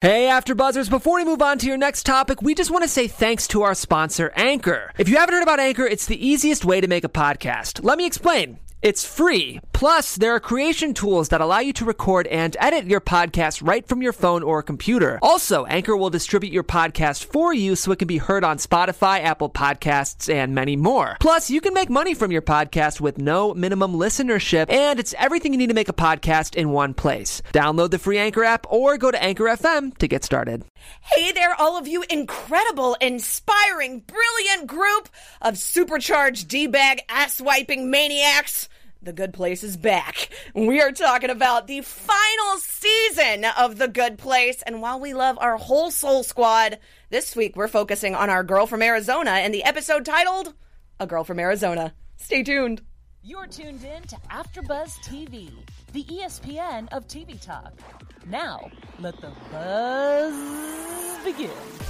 Hey, AfterBuzzers, before we move on to your next topic, we just want to say thanks to our sponsor, Anchor. If you haven't heard about Anchor, it's the easiest way to make a podcast. Let me explain. It's free. Plus, there are creation tools that allow you to record and edit your podcast right from your phone or computer. Also, Anchor will distribute your podcast for you so it can be heard on Spotify, Apple Podcasts, and many more. Plus, you can make money from your podcast with no minimum listenership, and it's everything you need to make a podcast in one place. Download the free Anchor app or go to Anchor FM to get started. Hey there, all of you incredible, inspiring, brilliant group of supercharged D-bag ass-wiping maniacs. The Good Place is back. We are talking about the final season of The Good Place, and while we love our whole Soul Squad, this week we're focusing on our girl from Arizona and the episode titled, A Girl from Arizona. Stay tuned. You're tuned in to AfterBuzz TV, the ESPN of TV talk. Now, let the buzz begin.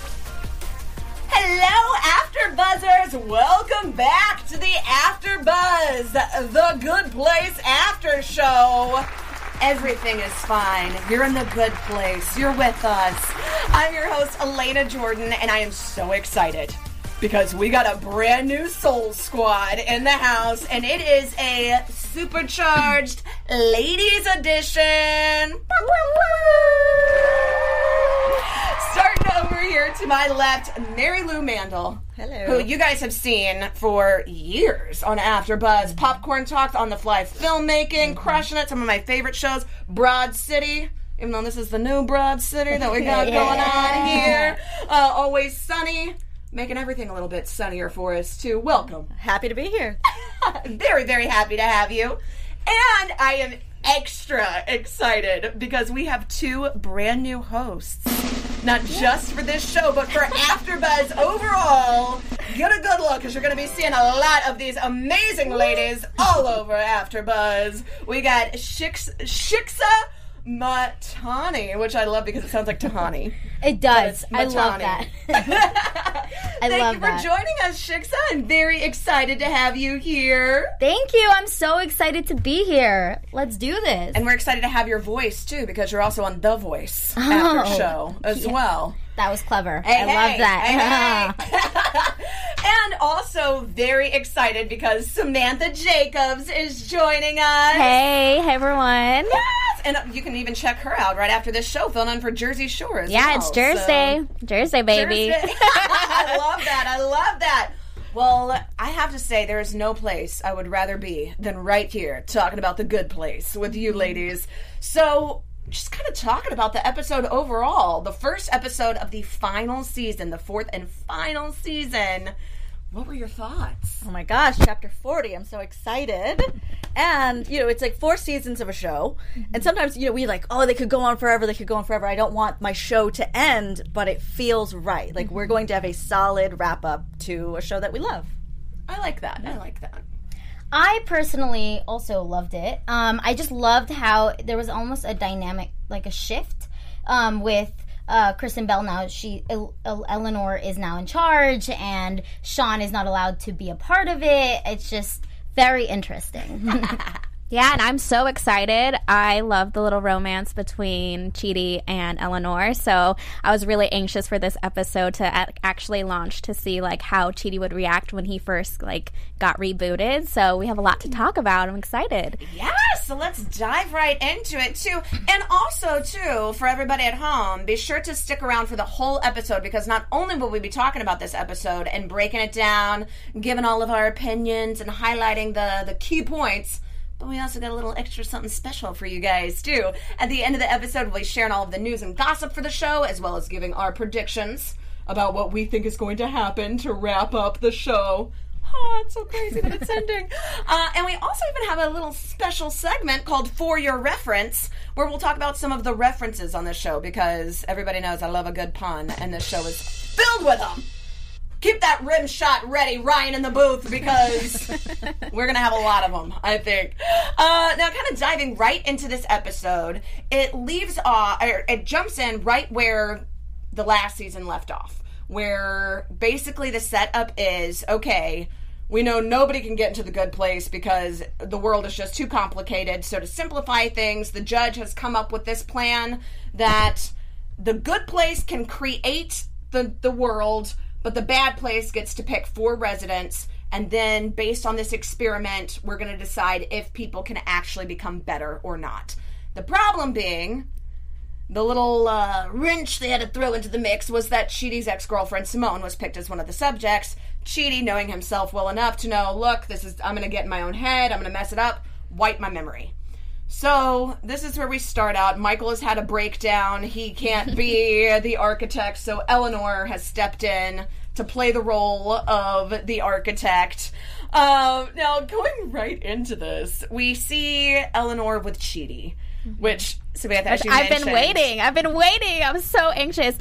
Hello, AfterBuzzers! Welcome back to the AfterBuzz, the Good Place After Show. Everything is fine. You're in the good place. You're with us. I'm your host, Elena Jordan, and I am so excited because we got a brand new Soul Squad in the house, and it is a supercharged ladies edition. Starting over here to my left, Mary Lou Mandel. Hello. Who you guys have seen for years on AfterBuzz. Popcorn Talk, On the Fly Filmmaking, crushing it. Some of my favorite shows. Broad City, even though this is the new Broad City that we got going on here. Always Sunny, making everything a little bit sunnier for us, too. Welcome. Happy to be here. Very, very happy to have you. And I am extra excited because we have two brand new hosts. Not just for this show, but for AfterBuzz overall. Get a good look, because you're going to be seeing a lot of these amazing ladies all over AfterBuzz. We got Shiksa Matani, which I love because it sounds like Tahani. It does. I love that. Thank you for joining us, Shiksa. I'm very excited to have you here. Thank you. I'm so excited to be here. Let's do this. And we're excited to have your voice, too, because you're also on The Voice after show as well. That was clever. I love that. Hey. And also very excited because Samantha Jacobs is joining us. Hey everyone. Yes, and you can even check her out right after this show, filling in for Jersey Shore as well. Yeah, it's Thursday. So. Thursday, baby. Thursday. I love that. Well, I have to say, there is no place I would rather be than right here, talking about The Good Place with you ladies. So, just kind of talking about the episode overall. The first episode of the final season, the fourth and final season. What were your thoughts? Oh my gosh, chapter 40. I'm so excited. And, it's like 4 seasons of a show. And sometimes, we like, oh, they could go on forever. I don't want my show to end, but it feels right. Like, we're going to have a solid wrap-up to a show that we love. I like that. I personally also loved it. I just loved how there was almost a dynamic, like a shift with Kristen Bell now. Eleanor is now in charge, and Sean is not allowed to be a part of it. It's just very interesting. Yeah, and I'm so excited. I love the little romance between Chidi and Eleanor, so I was really anxious for this episode to actually launch to see how Chidi would react when he first got rebooted. So we have a lot to talk about. I'm excited. Yes, so let's dive right into it too. And also too, for everybody at home, be sure to stick around for the whole episode, because not only will we be talking about this episode and breaking it down, giving all of our opinions and highlighting the key points, but we also got a little extra something special for you guys, too. At the end of the episode, we'll be sharing all of the news and gossip for the show, as well as giving our predictions about what we think is going to happen to wrap up the show. Oh, it's so crazy that it's ending. And we also even have a little special segment called For Your Reference, where we'll talk about some of the references on the show, because everybody knows I love a good pun, and this show is filled with them. Keep that rim shot ready, Ryan in the booth, because we're going to have a lot of them, I think. Now, kind of diving right into this episode, it jumps in right where the last season left off, where basically the setup is, okay, we know nobody can get into the good place because the world is just too complicated. So to simplify things, the judge has come up with this plan that the good place can create the world, but the bad place gets to pick 4 residents, and then based on this experiment, we're going to decide if people can actually become better or not. The problem being, the little wrench they had to throw into the mix was that Chidi's ex-girlfriend Simone was picked as one of the subjects. Chidi, knowing himself well enough to know, look, I'm going to get in my own head, I'm going to mess it up, wipe my memory. So, this is where we start out. Michael has had a breakdown. He can't be the architect, so Eleanor has stepped in to play the role of the architect. Now, going right into this, we see Eleanor with Chidi, which, Samantha, as you mentioned... I've been waiting. I'm so anxious.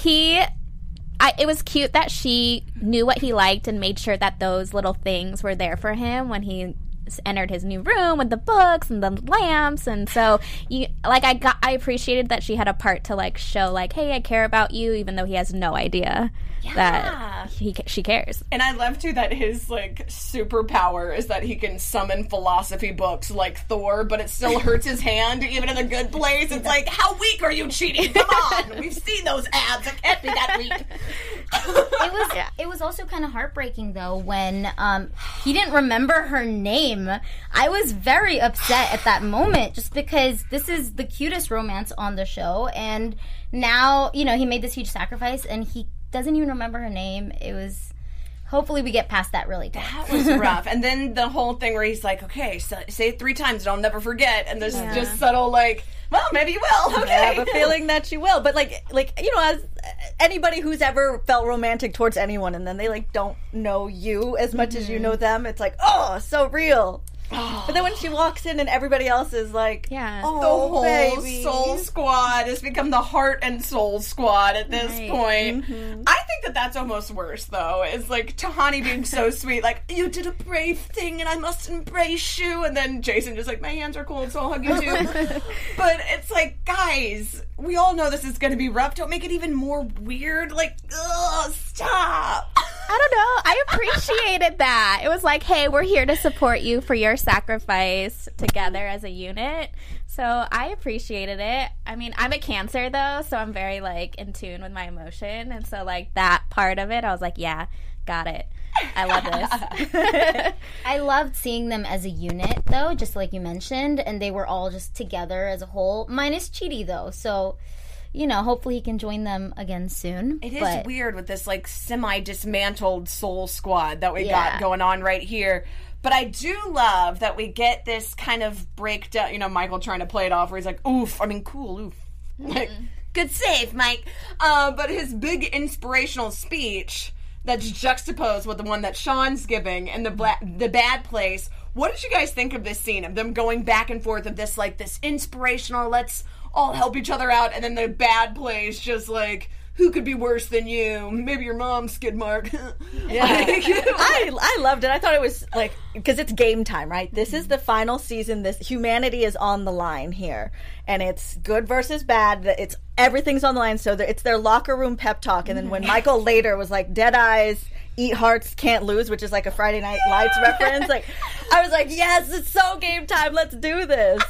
It was cute that she knew what he liked and made sure that those little things were there for him when he entered his new room with the books and the lamps. And so I appreciated that she had a part to like show like, hey, I care about you, even though he has no idea that she cares. And I love too that his like superpower is that he can summon philosophy books like Thor, but it still hurts his hand even in a good place. It's like, how weak are you, Chidi? Come on, we've seen those abs. It can't be that weak. It was also kind of heartbreaking though when he didn't remember her name. I was very upset at that moment just because this is the cutest romance on the show, and now he made this huge sacrifice and he doesn't even remember her name. It was... Hopefully we get past that really quick. That was rough. And then the whole thing where he's like, okay, so say it 3 times and I'll never forget. And there's just subtle like, well, maybe you will. Okay. I have a feeling that you will. But like as anybody who's ever felt romantic towards anyone and then they like don't know you as much as you know them, it's like, oh, so real. But then when she walks in and everybody else is like, oh, the whole baby. Soul Squad has become the Heart and Soul Squad at this point. Mm-hmm. I think that's almost worse, though. Is like Tahani being so sweet, like, you did a brave thing and I must embrace you. And then Jason just like, my hands are cold, so I'll hug you too. But it's like, guys, we all know this is going to be rough. Don't make it even more weird. Like, ugh, stop. I don't know. I appreciated that. It was like, hey, we're here to support you for your sacrifice together as a unit. So I appreciated it. I mean, I'm a Cancer, though, so I'm very, like, in tune with my emotion. And so, like, that part of it, I was like, yeah, got it. I love this. I loved seeing them as a unit, though, just like you mentioned. And they were all just together as a whole, minus Chidi, though. So... hopefully he can join them again soon. It is weird with this, like, semi-dismantled Soul Squad that we got going on right here. But I do love that we get this kind of breakdown, Michael trying to play it off where he's like, oof, I mean, cool, oof. Like, good save, Mike. But his big inspirational speech that's juxtaposed with the one that Sean's giving in the bad place. What did you guys think of this scene, of them going back and forth of this, like, this inspirational, let's all help each other out, and then the bad place just like, who could be worse than you? Maybe your mom, skid mark. Yeah. I loved it. I thought it was like, because it's game time, right? This is the final season. This humanity is on the line here, and it's good versus bad. It's everything's on the line. So it's their locker room pep talk. And then when Michael later was like, "Dead eyes eat hearts, can't lose," which is like a Friday Night Lights reference. Like, I was like, yes, it's so game time. Let's do this.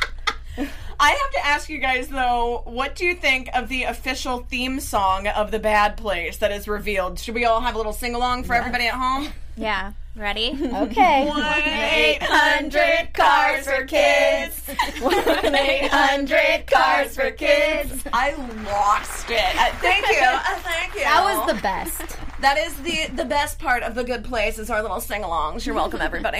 I have to ask you guys, though, what do you think of the official theme song of The Bad Place that is revealed? Should we all have a little sing-along for everybody at home? Yeah. Ready? Okay. 1-800 cars for kids. 1-800 cars for kids. I lost it. Thank you. Thank you. That was the best. That is the best part of The Good Place is our little sing-alongs. You're welcome, everybody.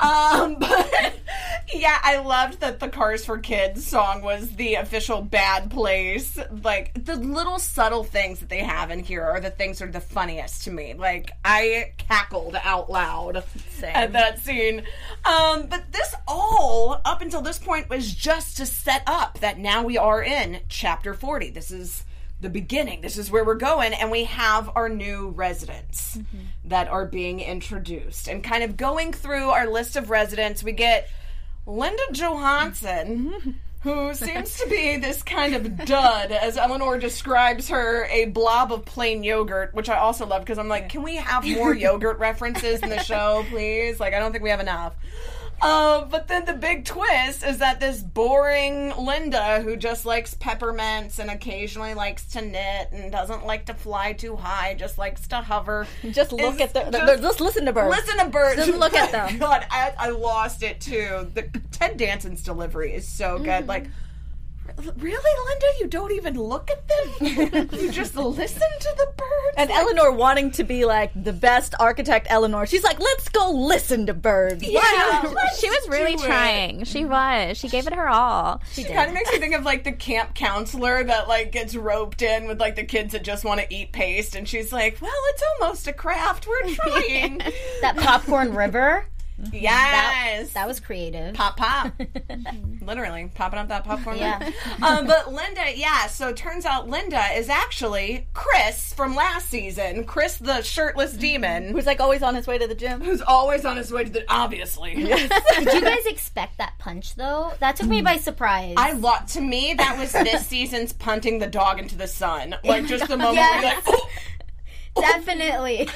But yeah, I loved that the Cars for Kids song was the official Bad Place. Like, the little subtle things that they have in here are the things that are the funniest to me. Like, I cackled out loud at that scene. But this all, up until this point, was just to set up that now we are in Chapter 40. This is the beginning. This is where we're going, and we have our new residents that are being introduced. And kind of going through our list of residents, we get Linda Johansson, who seems to be this kind of dud, as Eleanor describes her, a blob of plain yogurt, which I also love, because I'm like, can we have more yogurt references in the show, please? Like, I don't think we have enough. But then the big twist is that this boring Linda, who just likes peppermints and occasionally likes to knit and doesn't like to fly too high, just likes to hover. Just look at just listen to birds. Listen to birds. Just look at them. God, I lost it too. The Ted Danson's delivery is so good. Like, really, Linda? You don't even look at them? You just listen to the birds? And Eleanor wanting to be like the best architect Eleanor. She's like, let's go listen to birds. Yeah. She was really trying. She was. She gave it her all. She kind of makes me think of like the camp counselor that like gets roped in with like the kids that just want to eat paste, and she's like, well, it's almost a craft. We're trying. That popcorn river. Yes. That was creative. Pop. Literally, popping up that popcorn. Yeah. But Linda, so it turns out Linda is actually Chris from last season. Chris, the shirtless demon. Who's like always on his way to the gym. Who's always on his way to the... Obviously. Did you guys expect that punch, though? That took me by surprise. To me, that was this season's punting the dog into the sun. Like, just the moment where you're like... Oh. Definitely.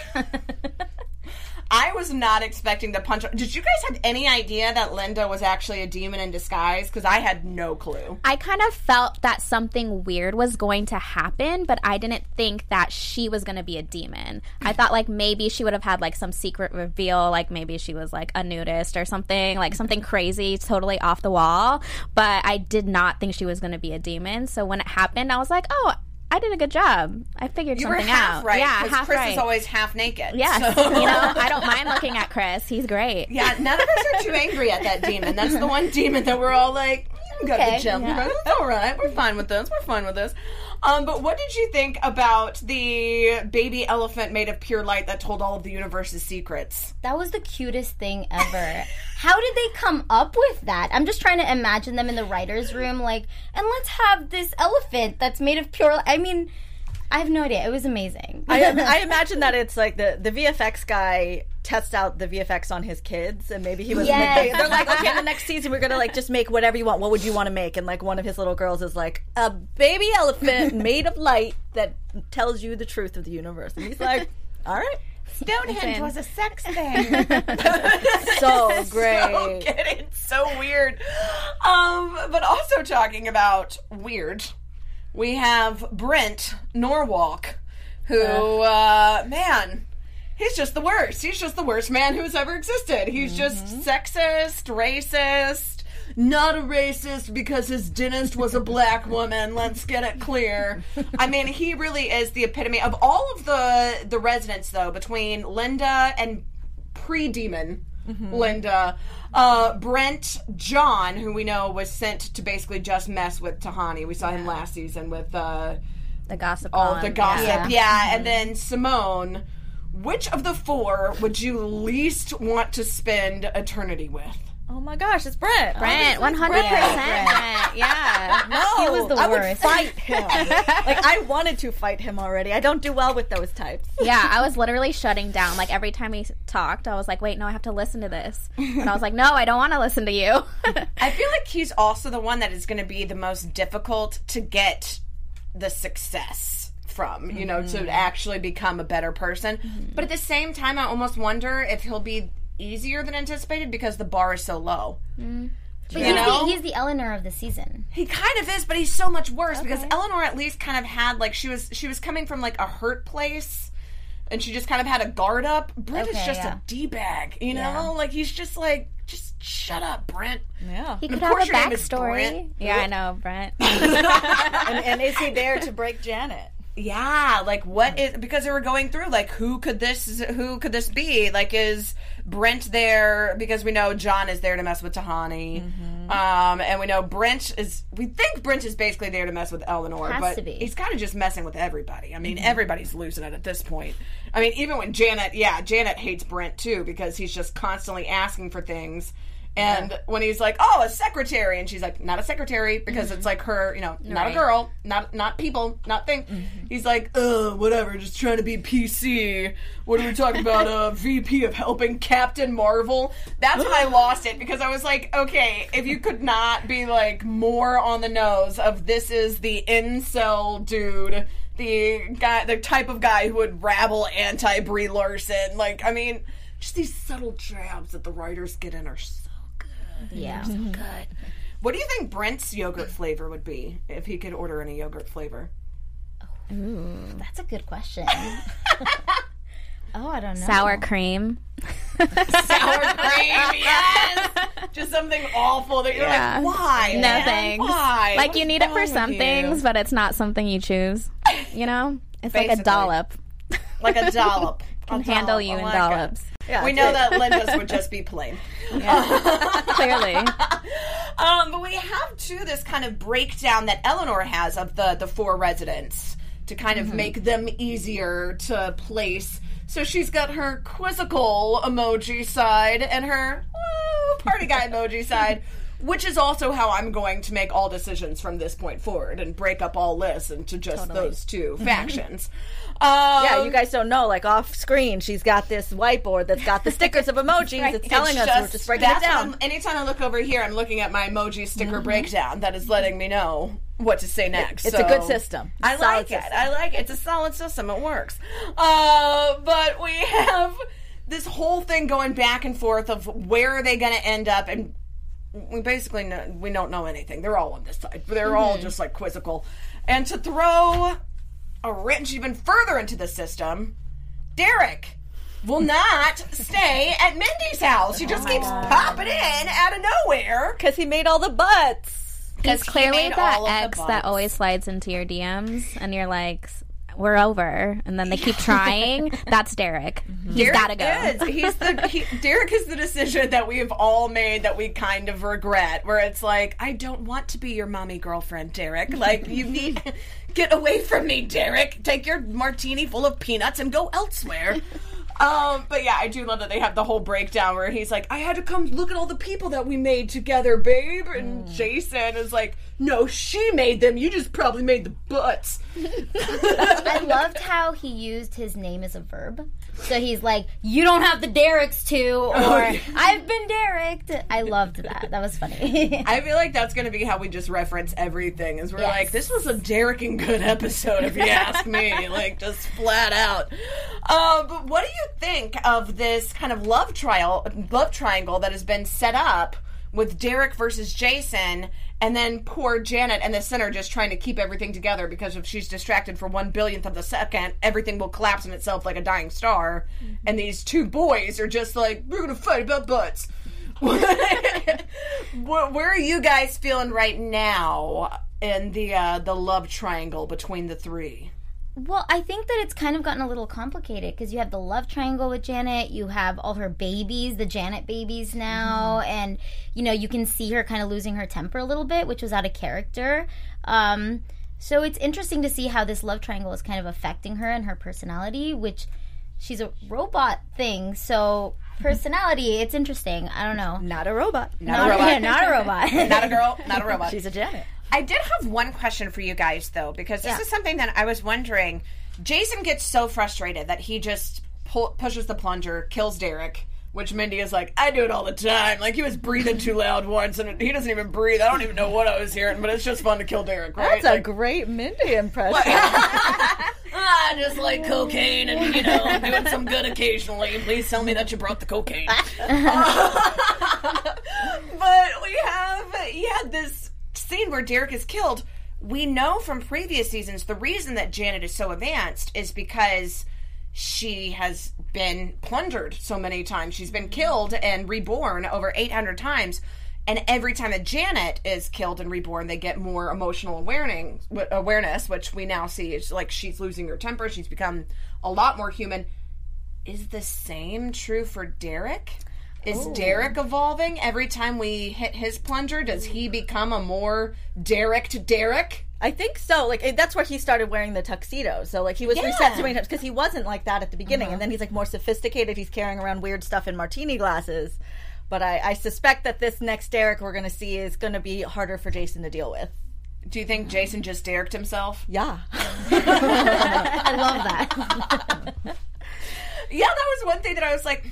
I was not expecting the punch. Did you guys have any idea that Linda was actually a demon in disguise? Because I had no clue. I kind of felt that something weird was going to happen, but I didn't think that she was going to be a demon. I thought like maybe she would have had like some secret reveal, like maybe she was like a nudist or something, like something crazy, totally off the wall. But I did not think she was going to be a demon. So when it happened, I was like, oh, I did a good job. I figured you something were half out. Right, yeah, half Chris is always half naked. Yes, so. I don't mind looking at Chris. He's great. Yeah, none of us are too angry at that demon. That's the one demon that we're all like, you can go to the gym. Yeah. It's all right. We're fine with this. But what did you think about the baby elephant made of pure light that told all of the universe's secrets? That was the cutest thing ever. How did they come up with that? I'm just trying to imagine them in the writer's room, like, and let's have this elephant that's made of pure light. I mean, I have no idea. It was amazing. I imagine that it's like the VFX guy tests out the VFX on his kids, and maybe he was. Yes. They're like, okay, the next season we're gonna like just make whatever you want. What would you want to make? And like one of his little girls is like a baby elephant made of light that tells you the truth of the universe, and he's like, all right. Stonehenge was a sex thing. So great. It's so weird. But also talking about weird, we have Brent Norwalk, who, man, he's just the worst. He's just the worst man who's ever existed. He's just sexist, racist. Not a racist because his dentist was a black woman. Let's get it clear. I mean, he really is the epitome of all of the residents, though, between Linda and pre-demon Linda, Brent, John, who we know was sent to basically just mess with Tahani. We saw him last season with the gossip. All the gossip, and then Simone. Which of the four would you least want to spend eternity with? Oh my gosh, it's Brent. Brent, 100%. Brent. Yeah. No, He was the I would worst. fight him. Like, I wanted to fight him already. I don't do well with those types. Yeah, I was literally shutting down. Like, every time he talked, I was like, wait, no, I have to listen to this. And I was like, no, I don't want to listen to you. I feel like he's also the one that is going to be the most difficult to get the success from, you know, to actually become a better person. But at the same time, I almost wonder if he'll be easier than anticipated because the bar is so low. But he's the Eleanor of the season. He kind of is, but he's so much worse because Eleanor at least kind of had like she was coming from like a hurt place, and she just kind of had a guard up. Brent is just a d-bag, you know, like he's just like shut up, Brent. Yeah, He could of have a course your name is backstory. Brent. Yeah, I know, Brent. and is he there to break Janet? Yeah, like what is, because they were going through like who could this be? Like, is Brent there because we know John is there to mess with Tahani, and we know we think Brent is basically there to mess with Eleanor, but he's kind of just messing with everybody. I mean, everybody's losing it at this point. I mean, even when Janet hates Brent too because he's just constantly asking for things. And when he's like, oh, a secretary, and she's like, not a secretary, because it's like her, you know, not a girl, not people, not thing. He's like, whatever, just trying to be PC. What are we talking about? A VP of helping Captain Marvel? That's when I lost it, because I was like, okay, if you could not be like more on the nose of this is the incel dude, the type of guy who would rabble anti-Brie Larson. Like, I mean, just these subtle jabs that the writers get in are so Yeah. Good. What do you think Brent's yogurt flavor would be if he could order any yogurt flavor? That's a good question. Oh, I don't know. Sour cream. Sour cream, yes! Just something awful that you're like, why? No man? thanks. Why? Like, What's you need it wrong for with some you? things, but it's not something you choose. You know? It's like Basically. a dollop. Like a dollop. Can handle you in dollops. Yeah, we know that Linda's would just be plain. Clearly. But we have, too, this kind of breakdown that Eleanor has of the 4 residents to kind of make them easier to place. So she's got her quizzical emoji side and her party guy emoji side, which is also how I'm going to make all decisions from this point forward and break up all lists into just those 2 factions. Yeah, you guys don't know, like off screen, she's got this whiteboard that's got the stickers of emojis. It's telling us we're just breaking it down. Anytime I look over here, I'm looking at my emoji sticker breakdown that is letting me know what to say next. It's a good system. I like it. I like it. It's a solid system. It works. But we have this whole thing going back and forth of where are they going to end up, and we basically we don't know anything. They're all on this side. They're all just like quizzical. And to throw a wrench even further into the system, Derek will not stay at Mindy's house. He just keeps popping in out of nowhere. Because he made all the butts. He's clearly made that all of the ex that butts. always slides into your DMs, and you're like, we're over. And then they keep trying. That's Derek. He's got to go. Derek is the decision that we have all made that we kind of regret, where it's like, I don't want to be your mommy girlfriend, Derek. Like, you need... Get away from me, Derek. Take your martini full of peanuts and go elsewhere. But yeah, I do love that they have the whole breakdown where he's like, I had to come look at all the people that we made together, babe. And Jason is like, no, she made them. You just probably made the butts. I loved how he used his name as a verb. So he's like, you don't have the Dereks to, or I've been Dereked. I loved that. That was funny. I feel like that's going to be how we just reference everything. Is we're Yes. like, this was a Derek and good episode, if you ask me. Like, just flat out. But what do you think of this kind of love triangle that has been set up with Derek versus Jason, and then poor Janet in the center just trying to keep everything together because if she's distracted for 1/1000th of a second, everything will collapse in itself like a dying star. And these 2 boys are just like, we're going to fight about butts. Where are you guys feeling right now in the love triangle between the 3? Well, I think that it's kind of gotten a little complicated because you have the love triangle with Janet, you have all her babies, the Janet babies now, and, you know, you can see her kind of losing her temper a little bit, which was out of character. So it's interesting to see how this love triangle is kind of affecting her and her personality, which she's a robot thing, so personality, it's interesting. I don't know. Not a robot. Not a robot. Not a girl, not a robot. She's a Janet. I did have one question for you guys, though, because this is something that I was wondering. Jason gets so frustrated that he just pushes the plunger, kills Derek, which Mindy is like, I do it all the time. Like, he was breathing too loud once, and he doesn't even breathe. I don't even know what I was hearing, but it's just fun to kill Derek, right? That's a great Mindy impression. I just like cocaine and, you know, doing some good occasionally. Please tell me that you brought the cocaine. But he had this scene where Derek is killed. We know from previous seasons the reason that Janet is so advanced is because she has been plundered so many times. She's been killed and reborn over 800 times. And every time that Janet is killed and reborn, they get more emotional awareness, which we now see is like she's losing her temper. She's become a lot more human. Is the same true for Derek? Is Derek evolving every time we hit his plunger? Does he become a more Derek to Derek? I think so. Like, that's where he started wearing the tuxedo. So, like, he was reset so many times because he wasn't like that at the beginning. And then he's, like, more sophisticated. He's carrying around weird stuff in martini glasses. But I suspect that this next Derek we're going to see is going to be harder for Jason to deal with. Do you think Jason just Dereked himself? Yeah. I love that. Yeah, that was one thing that I was like,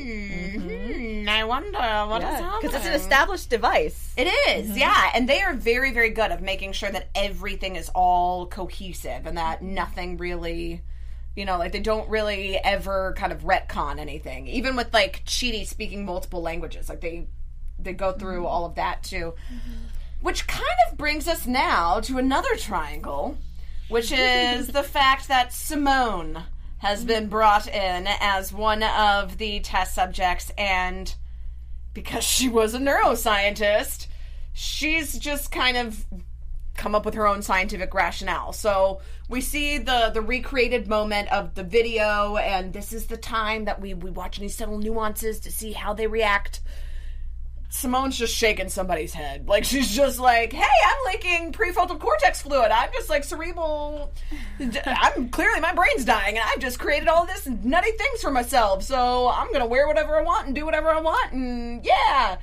I wonder what is happening. Because it's an established device. It is, yeah. And they are very, very good at making sure that everything is all cohesive and that nothing really, you know, like they don't really ever kind of retcon anything. Even with, like, Chidi speaking multiple languages. Like, they they go through all of that too. Which kind of brings us now to another triangle, which is the fact that Simone has been brought in as one of the test subjects, and because she was a neuroscientist, she's just kind of come up with her own scientific rationale. So we see the recreated moment of the video, and this is the time that we watch these subtle nuances to see how they react. Simone's just shaking somebody's head. Like, she's just like, hey, I'm leaking prefrontal cortex fluid. I'm just like cerebral. I'm clearly, my brain's dying, and I've just created all this nutty things for myself. So I'm going to wear whatever I want and do whatever I want. And yeah.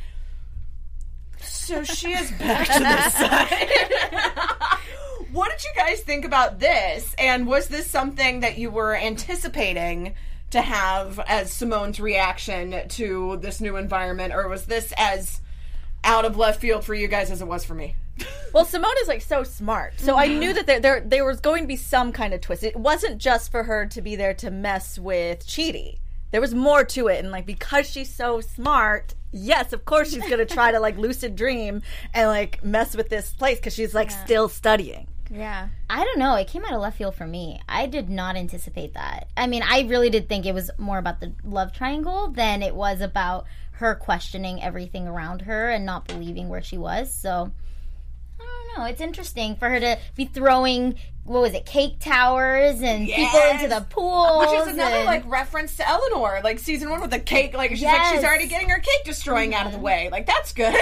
So she is back to this side. What did you guys think about this? And was this something that you were anticipating to have as Simone's reaction to this new environment, or was this as out of left field for you guys as it was for me? Well, Simone is like so smart, so I knew that there was going to be some kind of twist. It wasn't just for her to be there to mess with Chidi. There was more to it, and like, because she's so smart, yes, of course she's going to try to like lucid dream and like mess with this place because she's like still studying. Yeah. I don't know. It came out of left field for me. I did not anticipate that. I mean, I really did think it was more about the love triangle than it was about her questioning everything around her and not believing where she was. So, I don't know. It's interesting for her to be throwing, what was it, cake towers and people into the pool. Which is another, like, reference to Eleanor. Like, season 1 with the cake. Like, she's like, she's already getting her cake destroying out of the way. Like, that's good.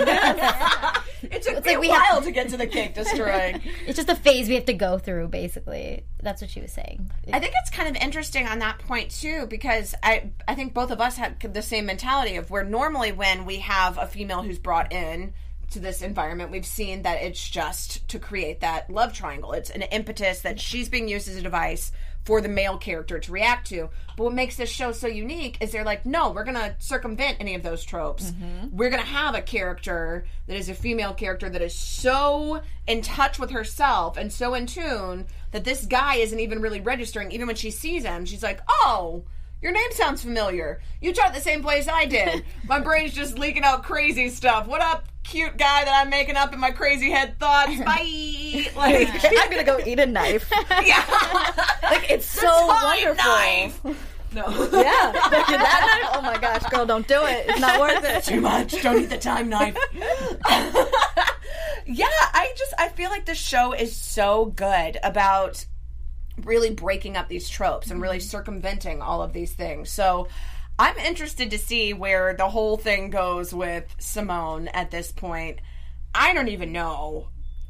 It took me a while to get to the cake destroying. It's just a phase we have to go through, basically. That's what she was saying. I think it's kind of interesting on that point, too, because I think both of us have the same mentality of where normally when we have a female who's brought in to this environment, we've seen that it's just to create that love triangle. It's an impetus that she's being used as a device for the male character to react to. But what makes this show so unique is they're like, no, we're going to circumvent any of those tropes. We're going to have a character that is a female character that is so in touch with herself and so in tune that this guy isn't even really registering. Even when she sees him, she's like, oh, your name sounds familiar. You taught at the same place I did. My brain's just leaking out crazy stuff. What up, cute guy that I'm making up in my crazy head thoughts? Bye. Like, I'm gonna go eat a knife. Yeah. Like, it's so wonderful. Knife. No. Yeah. That knife? Oh my gosh, girl, don't do it. It's not worth it. Too much. Don't eat the time knife. Yeah, I feel like this show is so good about really breaking up these tropes and really circumventing all of these things. So I'm interested to see where the whole thing goes with Simone at this point. I don't even know.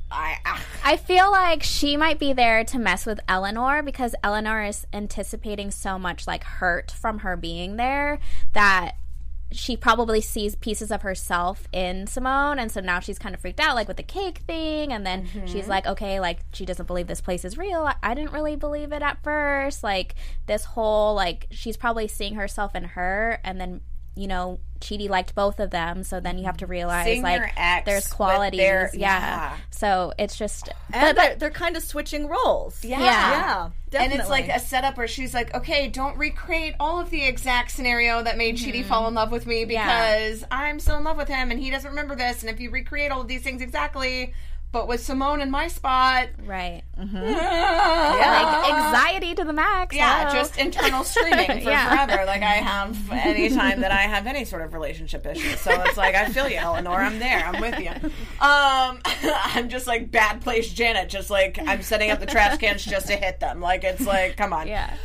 I feel like she might be there to mess with Eleanor because Eleanor is anticipating so much like hurt from her being there that she probably sees pieces of herself in Simone, and so now she's kind of freaked out, like with the cake thing, and then she's like, okay, like, she doesn't believe this place is real. I didn't really believe it at first. Like, this whole, like, she's probably seeing herself in her, and then, you know, Chidi liked both of them, so then you have to realize, seeing like, your ex there's qualities. Yeah. So it's just... And they're kind of switching roles. Yeah. Yeah. Definitely. And it's like a setup where she's like, okay, don't recreate all of the exact scenario that made Chidi fall in love with me because I'm still in love with him and he doesn't remember this. And if you recreate all of these things exactly, but with Simone in my spot. Right. Yeah. Like, anxiety to the max. Yeah, just internal screaming for forever, like I have any time that I have any sort of relationship issues. So it's like, I feel you, Eleanor. I'm there. I'm with you. I'm just like bad place Janet. Just like I'm setting up the trash cans just to hit them. Like, it's like, come on. Yeah.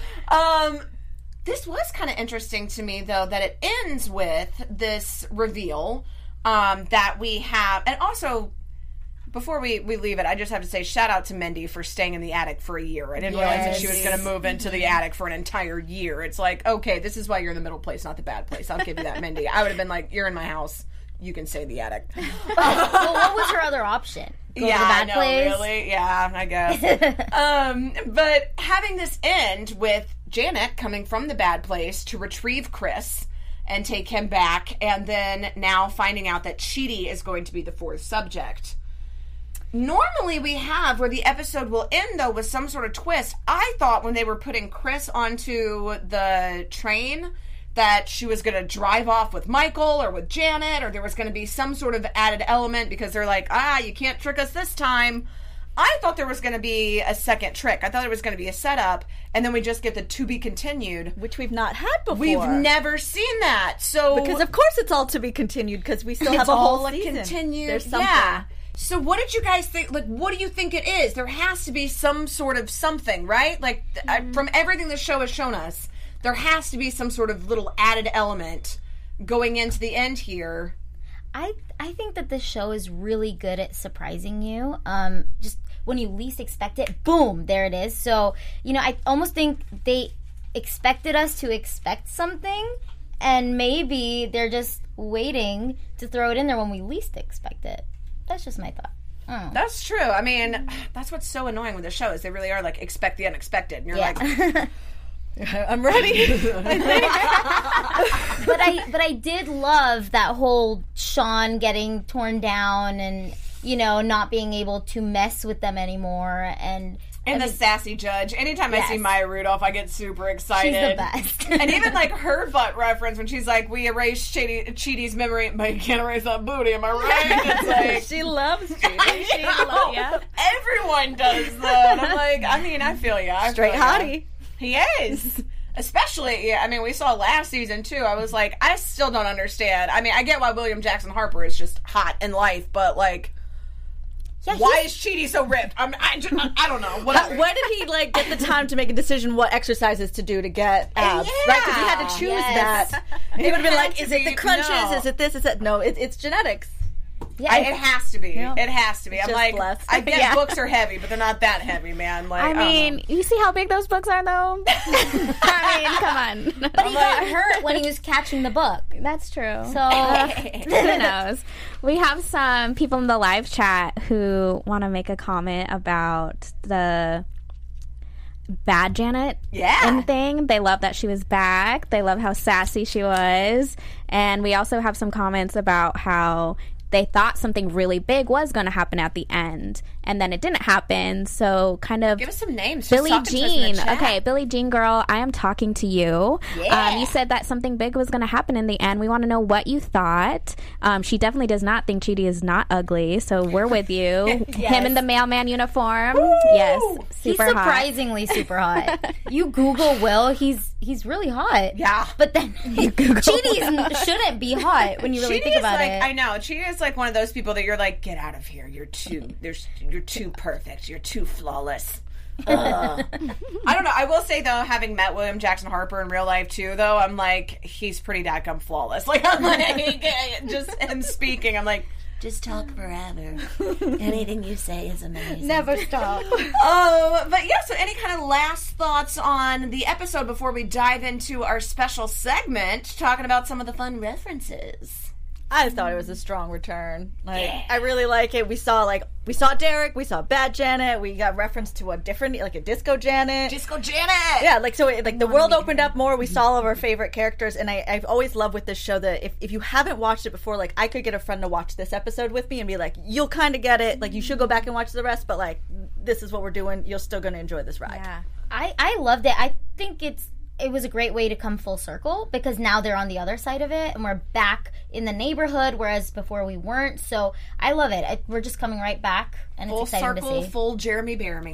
This was kind of interesting to me, though, that it ends with this reveal that we have, and also. Before we leave it, I just have to say shout out to Mindy for staying in the attic for a year. I didn't realize that she was going to move into the attic for an entire year. It's like, okay, this is why you're in the middle place, not the bad place. I'll give you that, Mindy. I would have been like, you're in my house. You can stay in the attic. Well, what was her other option? Go to the bad place? Really? Yeah, I guess. But having this end with Janet coming from the bad place to retrieve Chris and take him back, and then now finding out that Chidi is going to be the fourth subject. Normally we have where the episode will end, though, with some sort of twist. I thought when they were putting Chris onto the train that she was going to drive off with Michael or with Janet, or there was going to be some sort of added element because they're like, you can't trick us this time. I thought there was going to be a second trick. I thought it was going to be a setup, and then we just get the to be continued, which we've not had before. We've never seen that. So because of course it's all to be continued because we still have a whole season. Continued. There's something. Yeah. So what did you guys think? Like, what do you think it is? There has to be some sort of something, right? Like, from everything the show has shown us, there has to be some sort of little added element going into the end here. I think that this show is really good at surprising you. Just when you least expect it, boom, there it is. So, I almost think they expected us to expect something, and maybe they're just waiting to throw it in there when we least expect it. That's just my thought. That's true. I mean, that's what's so annoying with the show is they really are like, expect the unexpected. And you're like... I'm ready. But I did love that whole Sean getting torn down and not being able to mess with them anymore and the sassy judge. Anytime I see Maya Rudolph, I get super excited. She's the best. And even like her butt reference when she's like, "We erased Chidi's memory, but you can't erase that booty." Am I right? It's like she loves Chidi. Everyone does that. I'm like, I mean, I feel you. Straight hottie. He is. Especially, I mean, we saw last season, too. I was like, I still don't understand. I mean, I get why William Jackson Harper is just hot in life, but, like, why is Chidi so ripped? I don't know. Where did he, like, get the time to make a decision what exercises to do to get abs? Right? Because he had to choose that. He would have been like, is it the crunches? No. Is it this? Is it... No, it's genetics. Yeah, it has to be. Yeah. It has to be. I'm like, blessed. I get books are heavy, but they're not that heavy, man. Like, I mean, you see how big those books are, though? I mean, come on. But he got hurt when he was catching the book. That's true. So, who knows? We have some people in the live chat who want to make a comment about the bad Janet thing. They love that she was back. They love how sassy she was. And we also have some comments about how they thought something really big was going to happen at the end, and then it didn't happen. So kind of... Give us some names. Billie Jean. Okay, Billie Jean girl, I am talking to you. Yeah. You said that something big was going to happen in the end. We want to know what you thought. She definitely does not think Chidi is not ugly, so we're with you. Yes. Him in the mailman uniform. Woo! Yes, he's super surprisingly super hot. You Google Will, he's really hot. Yeah. But then Chidi shouldn't be hot when you really think about it. I know. Chidi is like one of those people that you're like, get out of here. You're too perfect. You're too flawless. I don't know. I will say, though, having met William Jackson Harper in real life, too, though, I'm like, he's pretty dadgum flawless. Like, I'm like, just him speaking, I'm like, just talk forever. Anything you say is amazing. Never stop. But yeah, so any kind of last thoughts on the episode before we dive into our special segment, talking about some of the fun references? I thought it was a strong return. I really like it. We saw Derek, we saw Bad Janet, we got reference to a different, like a Disco Janet. Disco Janet! Yeah, the world opened up more. We saw all of our favorite characters, and I've always loved with this show that if you haven't watched it before, like, I could get a friend to watch this episode with me and be like, you'll kind of get it. Like, you should go back and watch the rest, but, like, this is what we're doing. You're still going to enjoy this ride. Yeah. I loved it. I think it was a great way to come full circle because now they're on the other side of it and we're back in the neighborhood, whereas before we weren't. So I love it. We're just coming right back, and it's exciting to see. Full circle, full Jeremy Bearimy.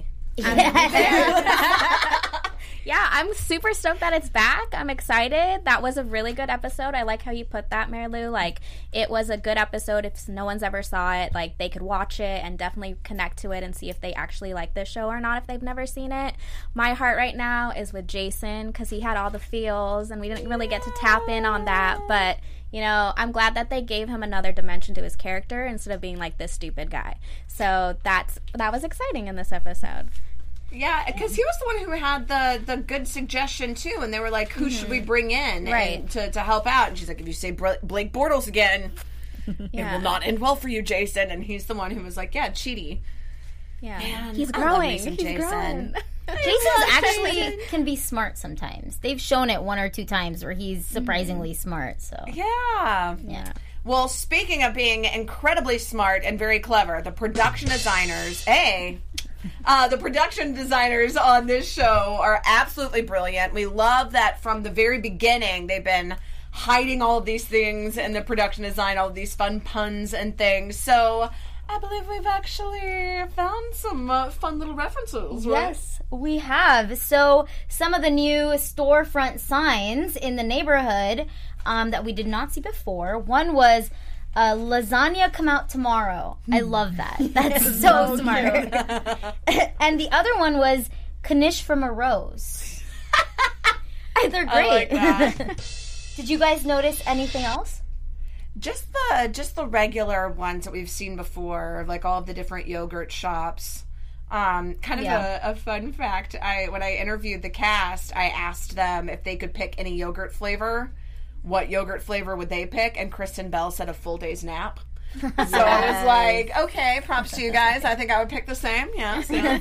Yeah, I'm super stoked that it's back. I'm excited. That was a really good episode. I like how you put that, Mary Lou. Like, it was a good episode. If no one's ever saw it, like, they could watch it and definitely connect to it and see if they actually like this show or not if they've never seen it. My heart right now is with Jason because he had all the feels and we didn't really get to tap in on that. But, you know, I'm glad that they gave him another dimension to his character instead of being like this stupid guy. So that was exciting in this episode. Yeah, because he was the one who had the good suggestion, too, and they were like, who should we bring in to help out? And she's like, if you say Blake Bortles again, it will not end well for you, Jason. And he's the one who was like, yeah, Chidi. Yeah, man, he's growing. Jason. Jason actually can be smart sometimes. They've shown it one or two times where he's surprisingly smart. So yeah. Well, speaking of being incredibly smart and very clever, the production designers, The production designers on this show are absolutely brilliant. We love that from the very beginning they've been hiding all of these things in the production design, all of these fun puns and things. So I believe we've actually found some fun little references, right? Yes, we have. So some of the new storefront signs in the neighborhood that we did not see before. One was lasagna come out tomorrow. I love that. That's so smart. And the other one was Knish from a rose. They're great. I like that. Did you guys notice anything else? Just the regular ones that we've seen before, like all of the different yogurt shops. Kind of a fun fact. When I interviewed the cast, I asked them if they could pick any yogurt flavor. What yogurt flavor would they pick? And Kristen Bell said a full day's nap. So I was like, okay, props to you guys. I think I would pick the same. Yeah.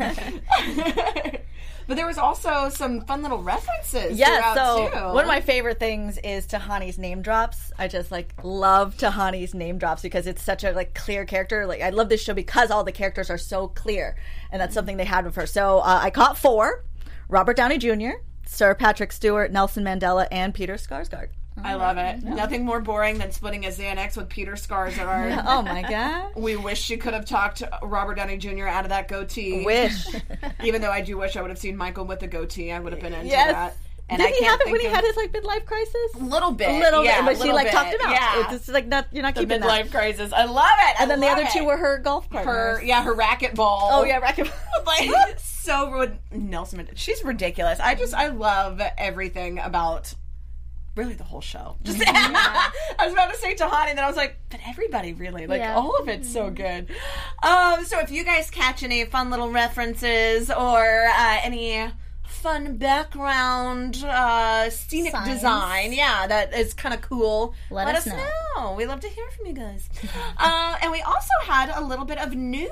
But there was also some fun little references. Yeah, so too. One of my favorite things is Tahani's name drops. I just love Tahani's name drops because it's such a clear character. I love this show because all the characters are so clear, and that's something they had with her. So I caught 4: Robert Downey Jr., Sir Patrick Stewart, Nelson Mandela, and Peter Skarsgård. I love it. Yeah. Nothing more boring than splitting a Xanax with Peter Skarsgård. Oh my god. We wish she could have talked Robert Downey Jr. out of that goatee. Wish. Even though I do wish I would have seen Michael with a goatee. I would have been into that. And Did he have it when he had his midlife crisis? A little bit, but she talked him out. Yeah. It's just you're not the keeping midlife that. crisis. I love it. And then the other two were her golf partners. Her racquetball. Oh yeah, racquetball. So Nelson, she's ridiculous. I love everything about. Really, the whole show. I was about to say Tahani, and then I was like, but everybody really. All of it's so good. So if you guys catch any fun little references or any fun background scenic Signs. Design, that is kind of cool, let us know. We love to hear from you guys. And we also had a little bit of news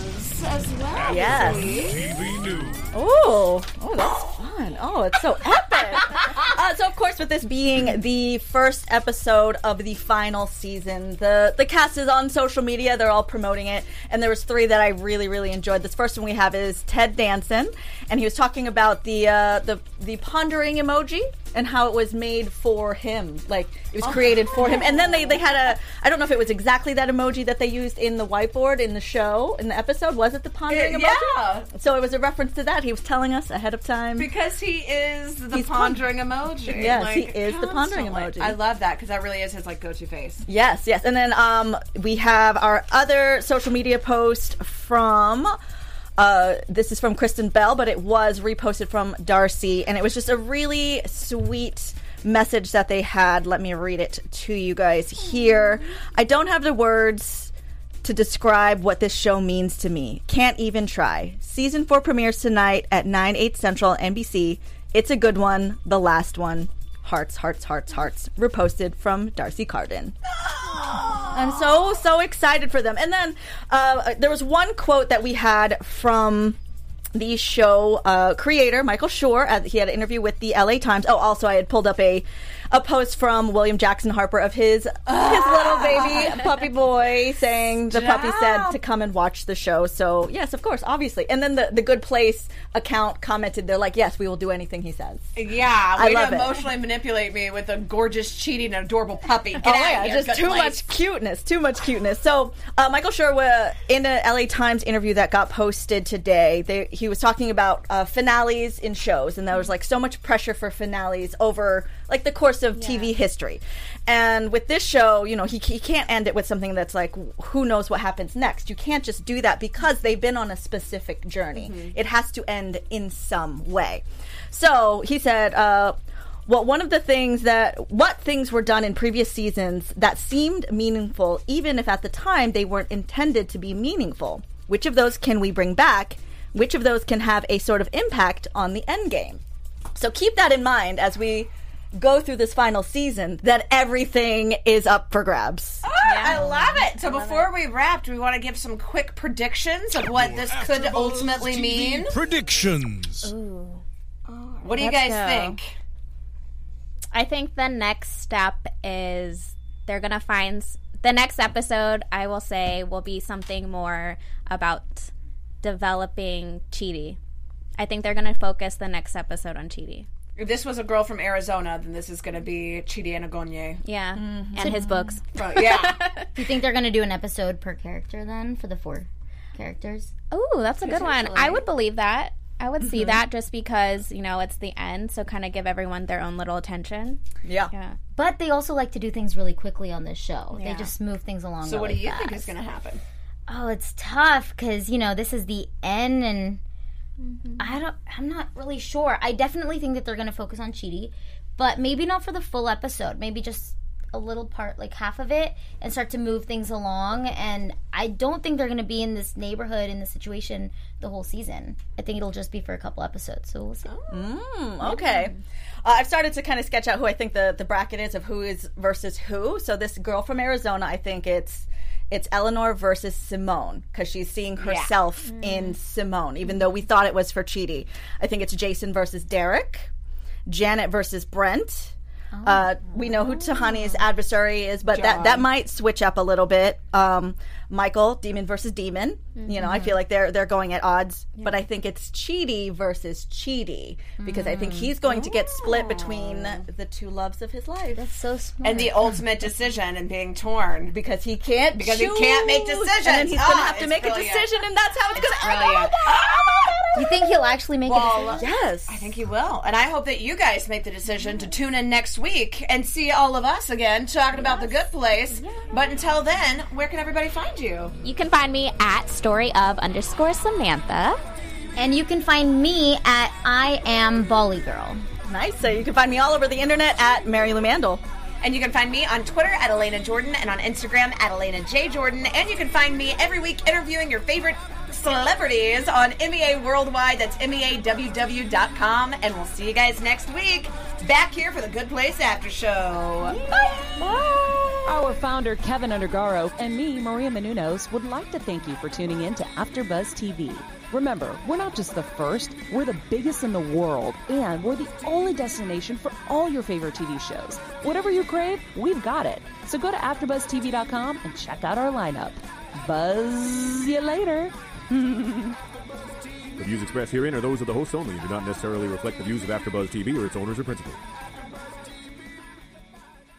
as well. Yes. TV news. Oh, that's fun. Oh, it's so epic. So, of course, with this being the first episode of the final season, the cast is on social media. They're all promoting it. And there was 3 that I really, really enjoyed. This first one we have is Ted Danson. And he was talking about the pondering emoji and how it was made for him. It was created for him. And then they had I don't know if it was exactly that emoji that they used in the whiteboard in the show, in the episode. Was it the pondering emoji? Yeah. So it was a reference to that. He was telling us ahead of time. Because he is the pondering emoji. Yes, he is the pondering emoji. I love that because that really is his go-to face. Yes. And then we have our other social media post from... this is from Kristen Bell, but it was reposted from Darcy, and it was just a really sweet message that they had. Let me read it to you guys here. I don't have the words to describe what this show means to me. Can't even try. Season 4 premieres tonight at 9/8 Central NBC. It's a good one. The last one. Hearts, hearts, hearts, hearts. Reposted from Darcy Carden. I'm so excited for them. And then there was one quote that we had from the show creator, Michael Schur. He had an interview with the LA Times. Oh, also I had pulled up a post from William Jackson Harper of his little baby puppy boy saying the puppy said to come and watch the show. So, yes, of course, obviously. And then the Good Place account commented, they're like, yes, we will do anything he says. Yeah, way I love to it. Emotionally manipulate me with a gorgeous, cheating, adorable puppy. Get Oh, out yeah, of here, just Good Place. too much cuteness. So, Michael Schur, in a LA Times interview that got posted today, he was talking about finales in shows, and there was so much pressure for finales over the course of TV history. And with this show, he can't end it with something that's who knows what happens next. You can't just do that because they've been on a specific journey. Mm-hmm. It has to end in some way. So he said, what things were done in previous seasons that seemed meaningful, even if at the time they weren't intended to be meaningful? Which of those can we bring back? Which of those can have a sort of impact on the end game? So keep that in mind as we go through this final season, that everything is up for grabs. Oh, I love it. So before we wrap, do we want to give some quick predictions of what this could ultimately TV mean? Predictions. What do you guys think? I think the next step is they're going to find... The next episode, I will say, will be something more about developing Chidi. I think they're going to focus the next episode on Chidi. If this was a girl from Arizona, then this is going to be Chidi Anagonye. Yeah, and his books. Yeah. Do you think they're going to do an episode per character then for the 4 characters? Oh, that's a good one. I would believe that. I would see that just because, it's the end, so kind of give everyone their own little attention. Yeah. But they also like to do things really quickly on this show. They just move things along So what do really you fast. think is going to happen? Oh, it's tough because, this is the end and I'm not really sure. I definitely think that they're going to focus on Chidi, but maybe not for the full episode. Maybe just a little part, like half of it, and start to move things along. And I don't think they're going to be in this neighborhood, in this situation, the whole season. I think it'll just be for a couple episodes. So we'll see. Okay. I've started to kind of sketch out who I think the bracket is of who is versus who. So this girl from Arizona, I think it's Eleanor versus Simone because she's seeing herself in Simone, even though we thought it was for Chidi. I think it's Jason versus Derek, Janet versus Brent. We know who Tahani's adversary is, but that might switch up a little bit. Michael, Demon versus Demon. I feel like they're going at odds, but I think it's Chidi versus Chidi because I think he's going to get split between the two loves of his life. That's so smart. And the ultimate decision and being torn. Because he can't Because he can't make decisions. And then he's going to have to it's make brilliant. a decision, and that's how it's going to Brilliant. You think he'll actually make a decision? Yes. I think he will. And I hope that you guys make the decision to tune in next week and see all of us again talking about The Good Place. But until then, where can everybody find you? You can find me at storyof_Samantha. And you can find me at I Am Bali Girl. Nice. So you can find me all over the internet at Mary Lou Mandel. And you can find me on Twitter at Elena Jordan and on Instagram at Elena J. Jordan. And you can find me every week interviewing your favorite celebrities on MEA Worldwide. That's MEAWW.com. And we'll see you guys next week back here for the Good Place After Show. Bye. Our founder, Kevin Undergaro, and me, Maria Menounos, would like to thank you for tuning in to AfterBuzz TV. Remember, we're not just the first, we're the biggest in the world, and we're the only destination for all your favorite TV shows. Whatever you crave, we've got it. So go to AfterBuzzTV.com and check out our lineup. Buzz you later. The views expressed herein are those of the hosts only and do not necessarily reflect the views of AfterBuzz TV or its owners or principals.